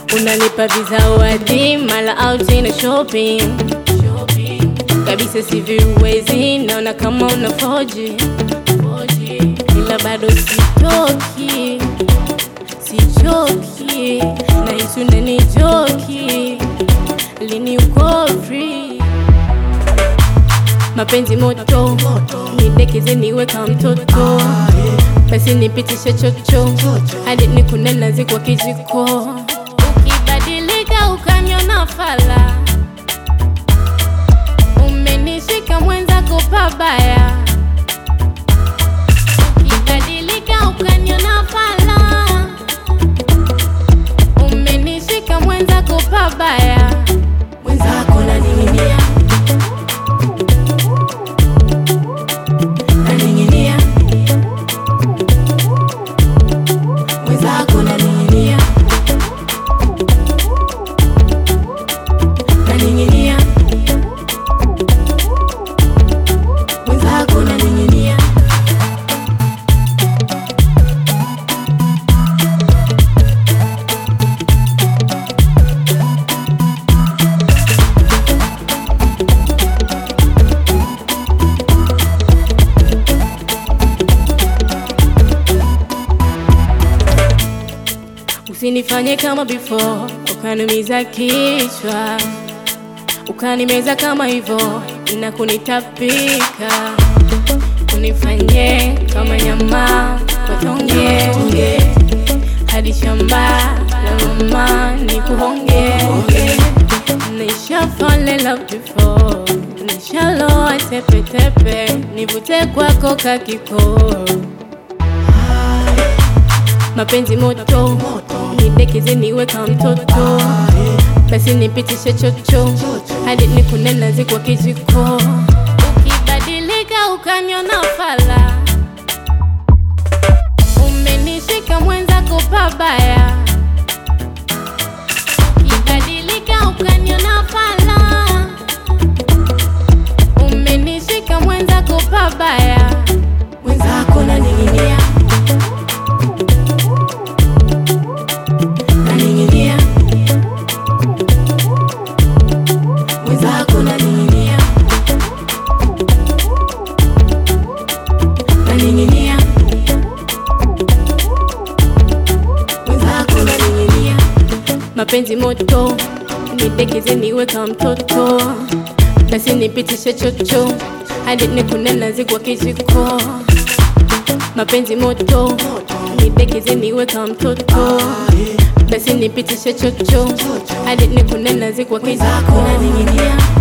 Unanipa vizawadi mala out in shopping. Kabisa siviwezi, naona kama unafoji. Ila bado sichoki, na hisu ndani joki. Lini uko free? Mapenzi moto, nidekeze niwe kama mtoto. Basi nipitishe chocho, hadi nikune nazi kwa kijiko. Ukibadilika ukaniona fala, umenishika mwenzako pabaya. Ukibadilika ukaniona fala, umenishika mwenzako pabaya. Mwenzako naning'inia, mwenzako naning'inia, mwenzako naning'inia. Usinifanye kama before, ukanumiza kichwa. Ukanimeza kama hivyo, inakunitapika. Unifanye kama nyama, watonge hadi shamba la mama nikuhonge. Nisha fall in love before, nisha loa tepe tepe, nivute kwako kakiko. Mapenzi moto, nidekeze niwe kama mtoto. Basi nipitishe chocho, hadi nikune nazi kwa kijiko. Ukibadilika ukaniona fala, umenishika mwenzako pabaya. Ukibadilika ukaniona fala, umenishika mwenzako pabaya. Mwenzako naning'inia, mwenzako naning'inia, mwenzako naning'inia. Mapenzi moto, nidekeze niwe kama mtoto. Basi nipitishe chocho, hadi nikune nazi kwa kijiko. Mapenzi moto, nidekeze niwe kama mtoto. Basi nipitishe chocho, hadi nikune nazi kwa kijiko. Naning'inia.